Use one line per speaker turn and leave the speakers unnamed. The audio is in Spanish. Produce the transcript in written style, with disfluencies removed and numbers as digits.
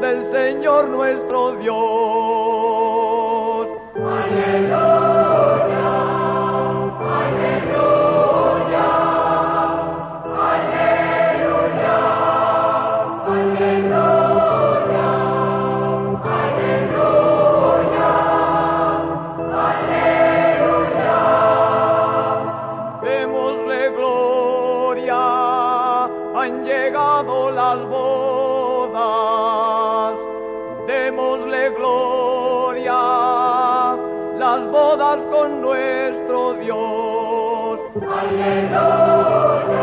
del Señor nuestro Dios.
Aleluya, aleluya, aleluya, aleluya, aleluya, aleluya.
Démosle gloria, han llegado las bodas. Démosle gloria, las bodas con nuestro Dios.
Aleluya.